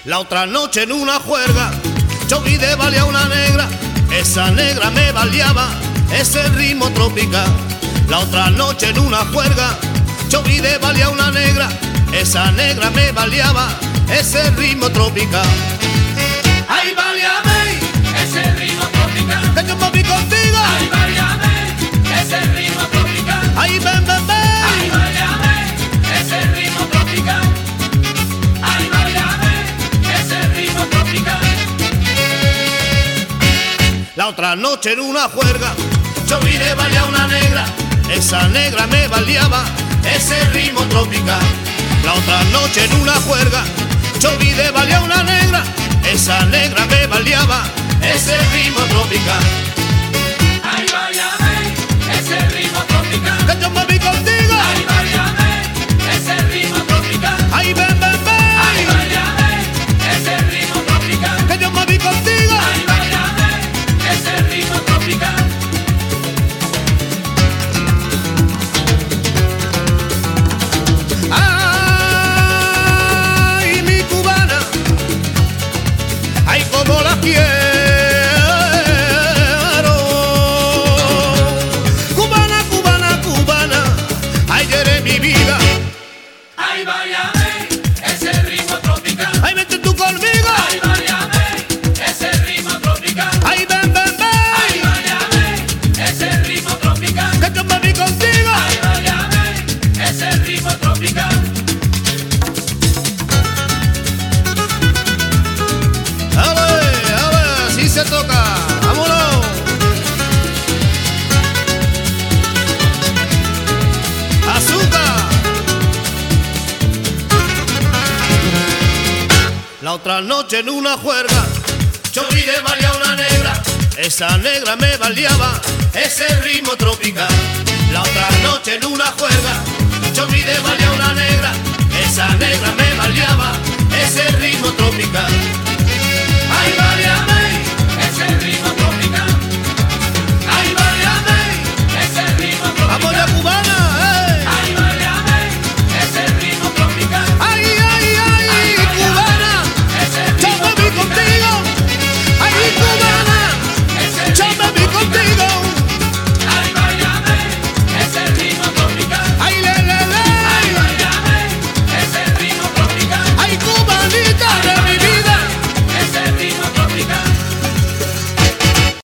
La otra noche en una juerga, yo vi de balear a una negra, esa negra me baleaba ese ritmo tropical. La otra noche en una juerga, yo vi de balear a una negra, esa negra me baleaba ese ritmo tropical. Ay, baleame ese ritmo tropical. Que yo papi contigo. Ay, baleame ese ritmo tropical. Ay, ven, ven, ven. Ay, baleame ese ritmo tropical. Ay, baleame ese ritmo tropical. La otra noche en una juerga, yo vi de balear a una negra, esa negra me baleaba ese ritmo tropical. La otra noche en una juerga, yo vi de balear a una negra, esa negra me baleaba ese ritmo tropical. Ay, baleame ese ritmo tropical. Que yo me vi contigo. Ay, baleame ese ritmo tropical. Ay, ven, ven, ven. Ay, baleame ese ritmo tropical. Que yo me vi contigo. Ay, baleame ese ritmo tropical. Ay, mi cubana, ay, como la quiero. Cubana, cubana, cubana, ay, eres mi vida. Ay, baleame ese ritmo tropical. Ay, vente tú conmigo. Ay, baleame ese ritmo tropical. Ay, ven, ven, ven. Ay, baleame ese ritmo tropical. Que yo me vi contigo. Ay, baleame ese ritmo tropical. A ver, así se toca. Vámonos. Azúcar. La otra noche en una juerga, yo vi de balear a una negra, esa negra me baleaba ese ritmo tropical. La otra noche en una juerga, yo vi de balear a una negra,